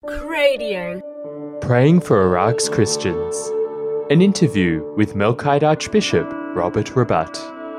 Radio. Praying for Iraq's Christians. An interview with Melkite Archbishop Robert Rabat.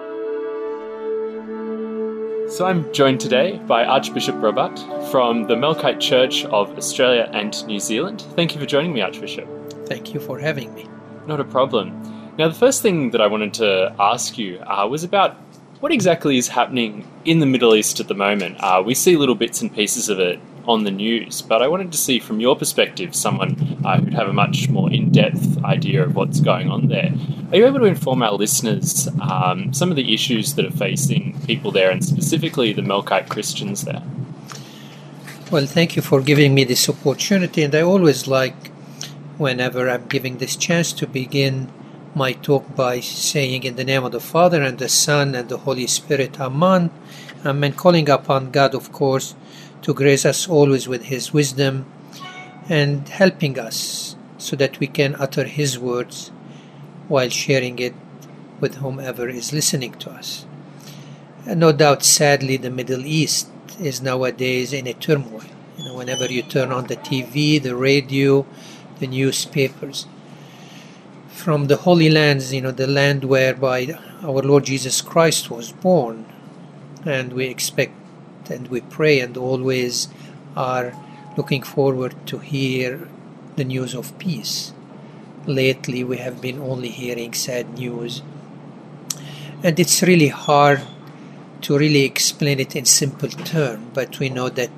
So I'm joined today by Archbishop Rabat from the Melkite Church of Australia and New Zealand. Thank you for joining me, Archbishop. Thank you for having me. Not a problem. Now, the first thing that I wanted to ask you was about what exactly is happening in the Middle East at the moment. We see little bits and pieces of it on the news, but I wanted to see from your perspective, someone who'd have a much more in-depth idea of what's going on there. Are you able to inform our listeners some of the issues that are facing people there, and specifically the Melkite Christians there? Well, thank you for giving me this opportunity, and I always like, whenever I'm giving this chance, to begin my talk by saying, in the name of the Father, and the Son, and the Holy Spirit, Amen. Amen. Calling upon God, of course, to grace us always with His wisdom and helping us so that we can utter His words while sharing it with whomever is listening to us. And no doubt, sadly, the Middle East is nowadays in a turmoil. Whenever you turn on the TV, the radio, the newspapers, from the Holy Lands, the land whereby our Lord Jesus Christ was born, and we expect and we pray and always are looking forward to hear the news of peace. Lately, we have been only hearing sad news, and it's really hard to really explain it in simple terms, but we know that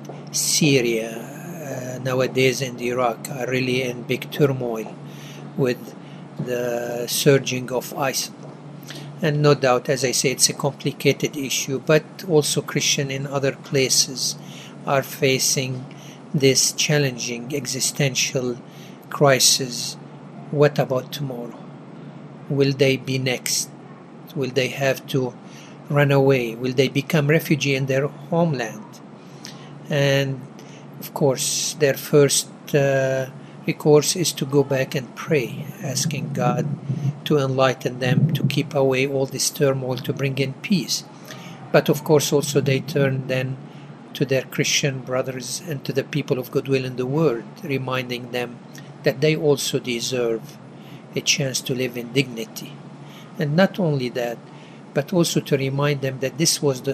Syria nowadays and Iraq are really in big turmoil with the surging of ISIL. And no doubt, as I say, it's a complicated issue, but also Christians in other places are facing this challenging existential crisis. What about tomorrow? Will they be next? Will they have to run away? Will they become refugee in their homeland? And of course, their first recourse is to go back and pray, asking God to enlighten them, to keep away all this turmoil, to bring in peace. But of course also they turn then to their Christian brothers and to the people of goodwill in the world, reminding them that they also deserve a chance to live in dignity. And not only that, but also to remind them that it was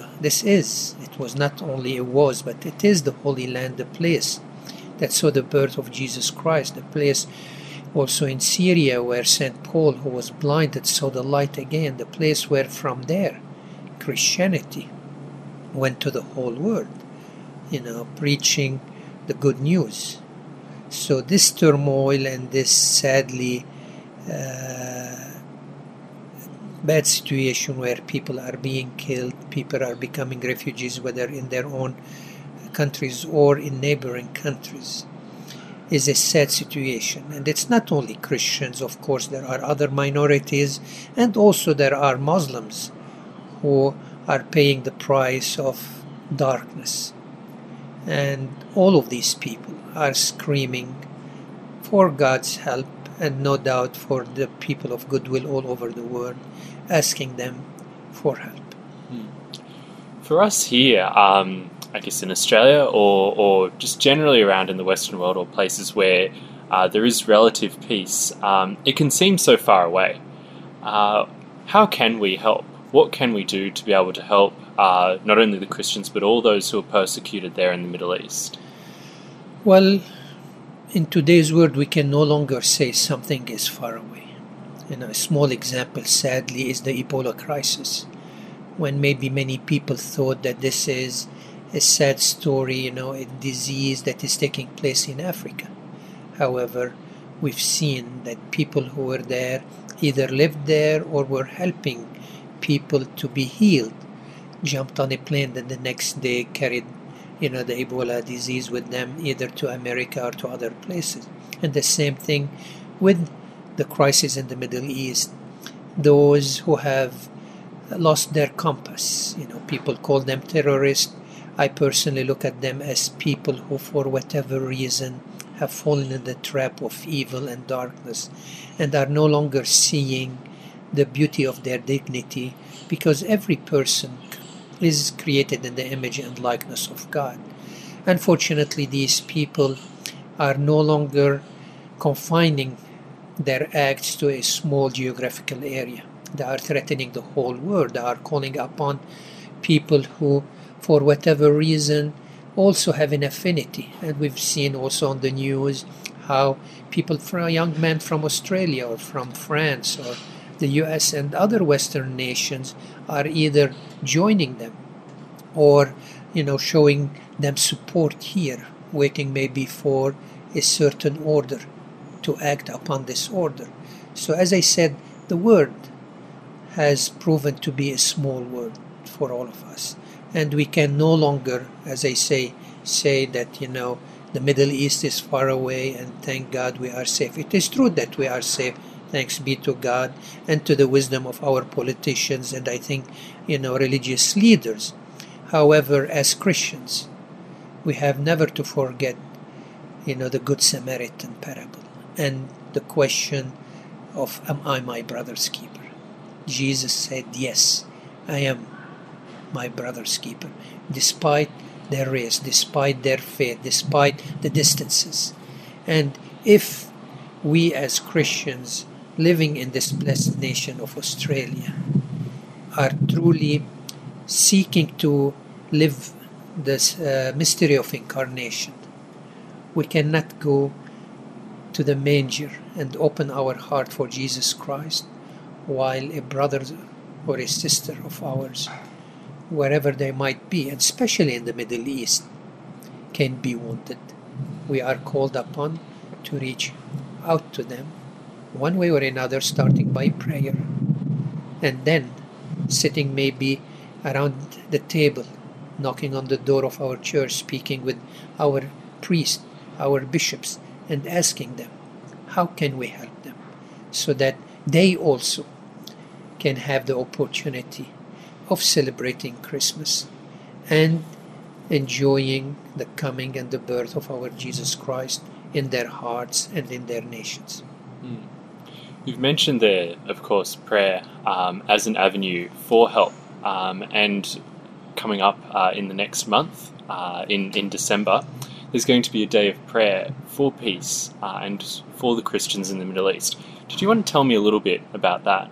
not only a was, but it is the Holy Land, the place that saw the birth of Jesus Christ, the place also in Syria where St. Paul, who was blinded, saw the light again, the place where from there Christianity went to the whole world, preaching the good news. So this turmoil and this sadly bad situation where people are being killed, people are becoming refugees, whether in their own countries or in neighboring countries, is a sad situation. And it's not only Christians, of course, there are other minorities, and also there are Muslims who are paying the price of darkness. And all of these people are screaming for God's help, and no doubt for the people of goodwill all over the world, asking them for help. For us here, I guess in Australia or just generally around in the Western world, or places where there is relative peace, it can seem so far away. How can we help? What can we do to be able to help not only the Christians but all those who are persecuted there in the Middle East? Well, in today's world, we can no longer say something is far away. A small example, sadly, is the Ebola crisis, when maybe many people thought that this is a sad story, a disease that is taking place in Africa. However, we've seen that people who were there either lived there or were helping people to be healed, jumped on a plane and the next day carried, the Ebola disease with them either to America or to other places. And the same thing with the crisis in the Middle East. Those who have lost their compass, people call them terrorists. I personally look at them as people who, for whatever reason, have fallen in the trap of evil and darkness and are no longer seeing the beauty of their dignity, because every person is created in the image and likeness of God. Unfortunately, these people are no longer confining their acts to a small geographical area. They are threatening the whole world. They are calling upon people who, for whatever reason, also have an affinity. And we've seen also on the news how people, young men from Australia or from France or the US and other Western nations are either joining them or, showing them support here, waiting maybe for a certain order to act upon this order. So as I said, the world has proven to be a small world for all of us. And we can no longer, as I say that, the Middle East is far away and thank God we are safe. It is true that we are safe, thanks be to God and to the wisdom of our politicians and I think, religious leaders. However, as Christians, we have never to forget, the Good Samaritan parable and the question of, am I my brother's keeper? Jesus said, yes, I am my brother's keeper, despite their race, despite their faith, despite the distances. And if we as Christians living in this blessed nation of Australia are truly seeking to live this mystery of incarnation, we cannot go to the manger and open our heart for Jesus Christ while a brother or a sister of ours, wherever they might be, and especially in the Middle East, can be wounded. We are called upon to reach out to them one way or another, starting by prayer, and then sitting maybe around the table, knocking on the door of our church, speaking with our priests, our bishops, and asking them, how can we help them? So that they also can have the opportunity of celebrating Christmas and enjoying the coming and the birth of our Jesus Christ in their hearts and in their nations. You've mentioned there, of course, prayer as an avenue for help, and coming up in the next month, in December, there's going to be a day of prayer for peace and for the Christians in the Middle East. Did you want to tell me a little bit about that?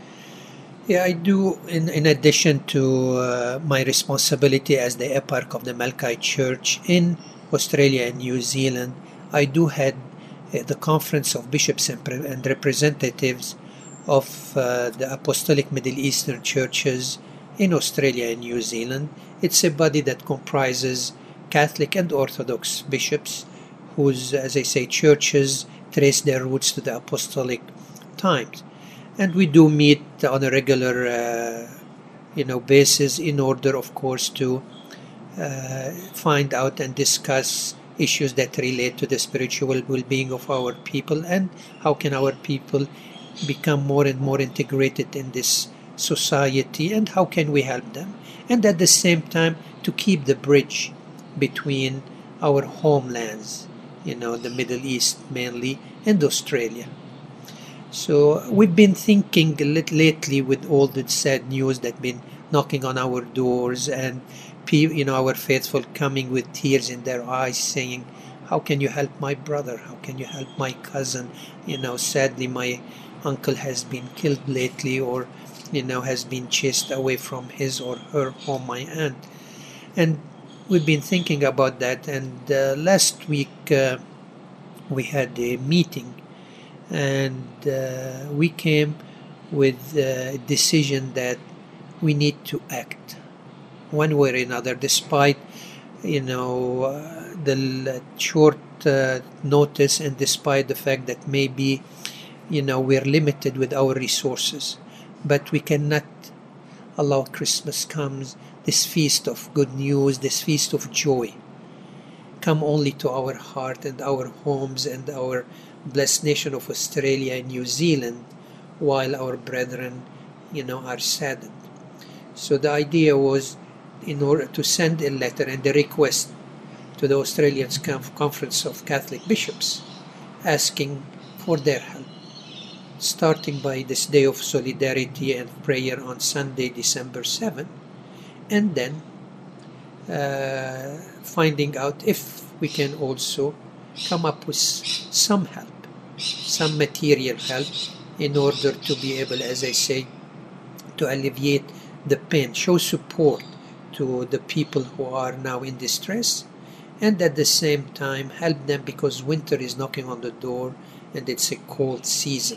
Yeah, I do. In addition to my responsibility as the eparch of the Melkite Church in Australia and New Zealand, I do head the Conference of Bishops and Representatives of the Apostolic Middle Eastern Churches in Australia and New Zealand. It's a body that comprises Catholic and Orthodox bishops whose, as I say, churches trace their roots to the apostolic times. And we do meet on a regular basis in order, of course, to find out and discuss issues that relate to the spiritual well-being of our people and how can our people become more and more integrated in this society and how can we help them. And at the same time, to keep the bridge between our homelands, the Middle East mainly, and Australia. So we've been thinking lately with all the sad news that's been knocking on our doors and our faithful coming with tears in their eyes saying, how can you help my brother? How can you help my cousin? Sadly my uncle has been killed lately or has been chased away from his or her home, my aunt. And we've been thinking about that, and last week we had a meeting and we came with a decision that we need to act one way or another, despite the short notice and despite the fact that maybe we're limited with our resources. But we cannot allow Christmas comes, this feast of good news, this feast of joy, come only to our heart and our homes and our blessed nation of Australia and New Zealand, while our brethren, are saddened. So the idea was, in order to send a letter and a request to the Australian Conference of Catholic Bishops, asking for their help, starting by this day of solidarity and prayer on Sunday, December 7, and then finding out if we can also come up with some help, some material help, in order to be able, as I say, to alleviate the pain, show support to the people who are now in distress, and at the same time help them, because winter is knocking on the door and it's a cold season.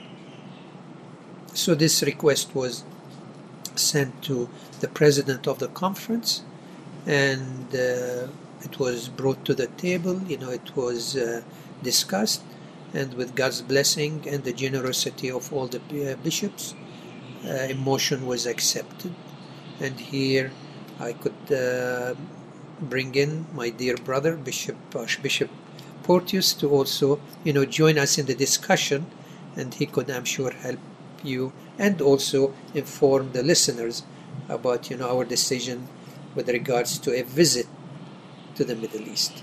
So this request was sent to the president of the conference, and it was brought to the table. It was discussed, and with God's blessing and the generosity of all the bishops, a motion was accepted. And here I could bring in my dear brother, Archbishop Porteous, to also, join us in the discussion, and he could, I'm sure, help you and also inform the listeners about, our decision with regards to a visit to the Middle East.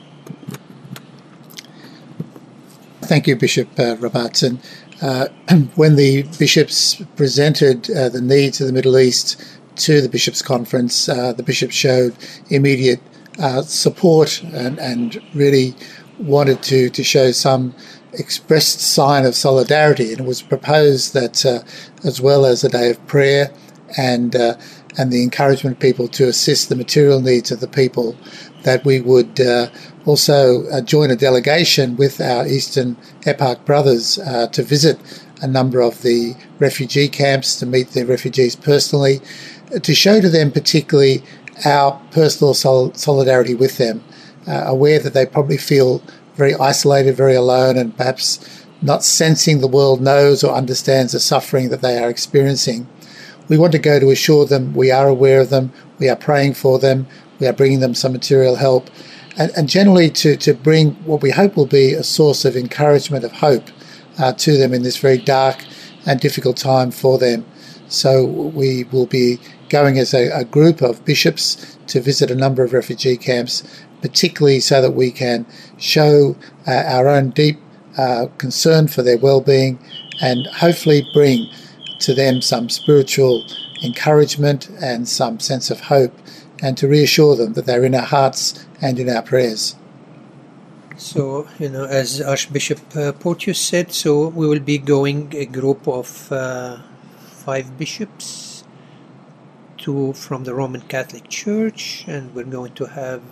Thank you, Bishop Robertson. When the bishops presented the needs of the Middle East to the Bishops' Conference, the bishops showed immediate support and really wanted to show some expressed sign of solidarity. And it was proposed that as well as a day of prayer and the encouragement of people to assist the material needs of the people, that we would also join a delegation with our Eastern Eparch brothers to visit a number of the refugee camps, to meet the refugees personally, to show to them particularly our personal solidarity with them, aware that they probably feel very isolated, very alone, and perhaps not sensing the world knows or understands the suffering that they are experiencing. We want to go to assure them we are aware of them, we are praying for them, we are bringing them some material help, and generally to bring what we hope will be a source of encouragement, of hope to them in this very dark and difficult time for them. So we will be going as a group of bishops to visit a number of refugee camps, particularly so that we can show our own deep concern for their well-being and hopefully bring to them some spiritual encouragement and some sense of hope, and to reassure them that they're in our hearts and in our prayers. So, as Archbishop Porteous said, so we will be going a group of 5 bishops, 2 from the Roman Catholic Church, and we're going to have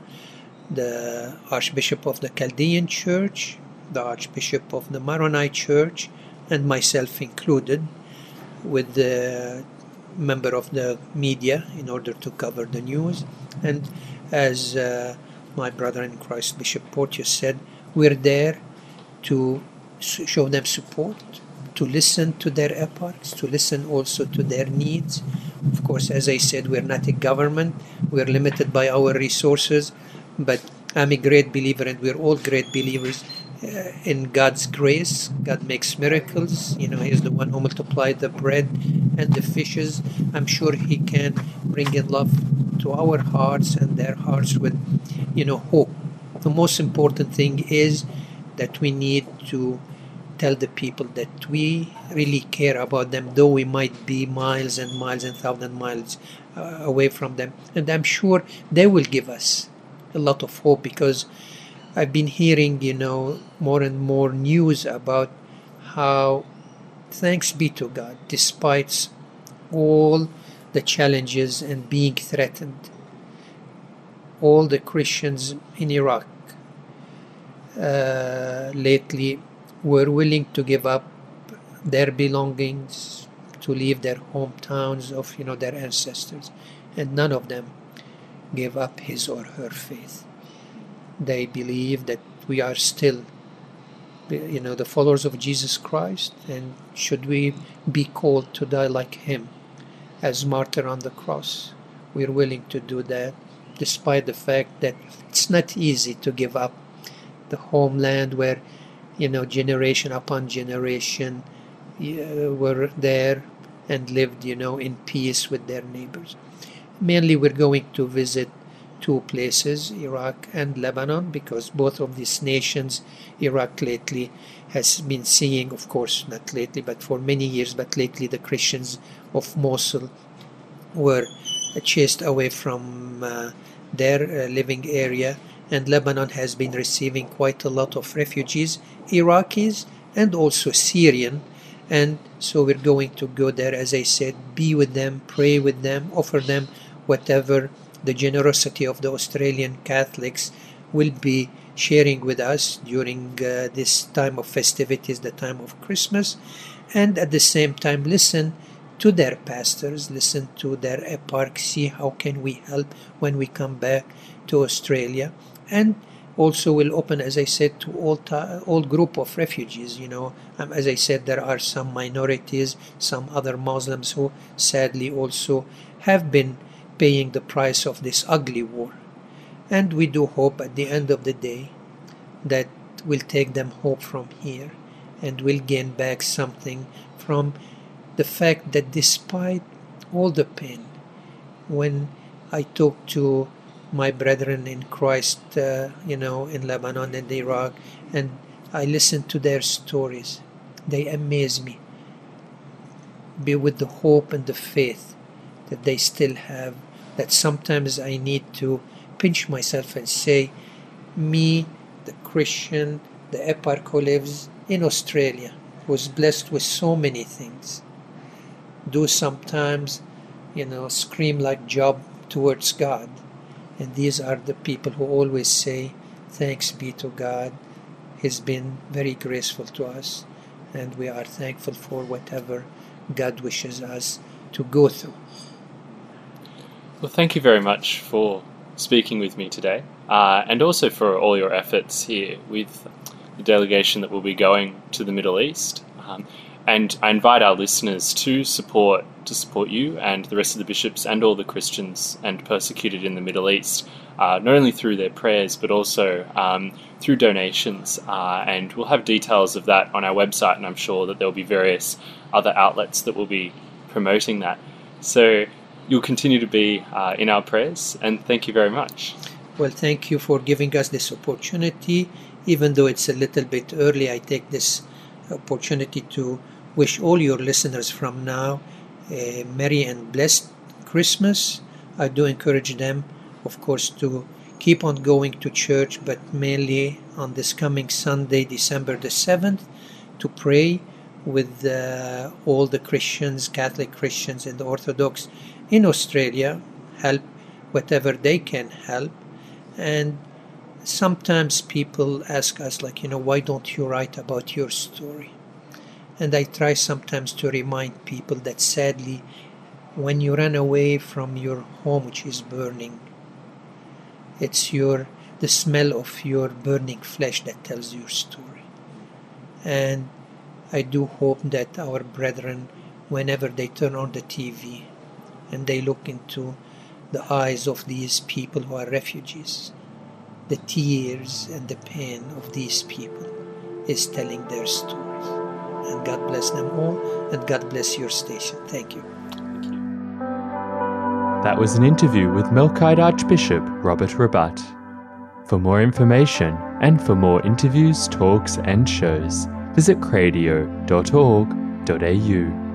the Archbishop of the Chaldean Church, the Archbishop of the Maronite Church, and myself included, with the member of the media in order to cover the news. And as my brother in Christ, Bishop Porteous, said, we're there to show them support, to listen to their eparchs, to listen also to their needs. Of course, as I said, we're not a government, we're limited by our resources, but I'm a great believer, and we're all great believers in God's grace. God makes miracles. He's the one who multiplied the bread and the fishes. I'm sure He can bring in love to our hearts and their hearts with, hope. The most important thing is that we need to tell the people that we really care about them, though we might be miles and miles and 1,000 miles away from them. And I'm sure they will give us a lot of hope, because I've been hearing, more and more news about how, thanks be to God, despite all the challenges and being threatened, all the Christians in Iraq lately were willing to give up their belongings, to leave their hometowns of, their ancestors, and none of them gave up his or her faith. They believe that we are still, the followers of Jesus Christ, and should we be called to die like Him as martyr on the cross, we're willing to do that, despite the fact that it's not easy to give up the homeland where, generation upon generation were there and lived, in peace with their neighbors. Mainly we're going to visit 2 places, Iraq and Lebanon, because both of these nations, Iraq lately has been seeing, of course not lately but for many years, but lately the Christians of Mosul were chased away from their living area, and Lebanon has been receiving quite a lot of refugees, Iraqis and also Syrian. And so we're going to go there, as I said, be with them, pray with them, offer them whatever the generosity of the Australian Catholics will be sharing with us during this time of festivities, the time of Christmas, and at the same time listen to their pastors, listen to their eparch, see how can we help when we come back to Australia. And also will open, as I said, to all group of refugees. As I said, there are some minorities, some other Muslims who sadly also have been paying the price of this ugly war. And we do hope at the end of the day that we'll take them hope from here and we'll gain back something from the fact that despite all the pain, when I talk to my brethren in Christ, in Lebanon and Iraq, and I listen to their stories, they amaze me. Be with the hope and the faith that they still have, that sometimes I need to pinch myself and say, me, the Christian, the eparch who lives in Australia, who's blessed with so many things, do sometimes, scream like Job towards God. And these are the people who always say, thanks be to God. He's been very graceful to us, and we are thankful for whatever God wishes us to go through. Well, thank you very much for speaking with me today, and also for all your efforts here with the delegation that will be going to the Middle East. And I invite our listeners to support you and the rest of the bishops and all the Christians and persecuted in the Middle East, not only through their prayers but also through donations. And we'll have details of that on our website, and I'm sure that there'll be various other outlets that will be promoting that. So you'll continue to be in our prayers, and thank you very much. Well, thank you for giving us this opportunity. Even though it's a little bit early, I take this opportunity to wish all your listeners from now a merry and blessed Christmas. I do encourage them, of course, to keep on going to church, but mainly on this coming Sunday, December the 7th, to pray with all the Christians, Catholic Christians and the Orthodox in Australia, help whatever they can help. And sometimes people ask us, why don't you write about your story? And I try sometimes to remind people that sadly, when you run away from your home which is burning, it's the smell of your burning flesh that tells your story. And I do hope that our brethren, whenever they turn on the TV and they look into the eyes of these people who are refugees, the tears and the pain of these people is telling their stories. And God bless them all, and God bless your station. Thank you. Thank you. That was an interview with Melkite Archbishop Robert Rabat. For more information and for more interviews, talks and shows, visit cradio.org.au.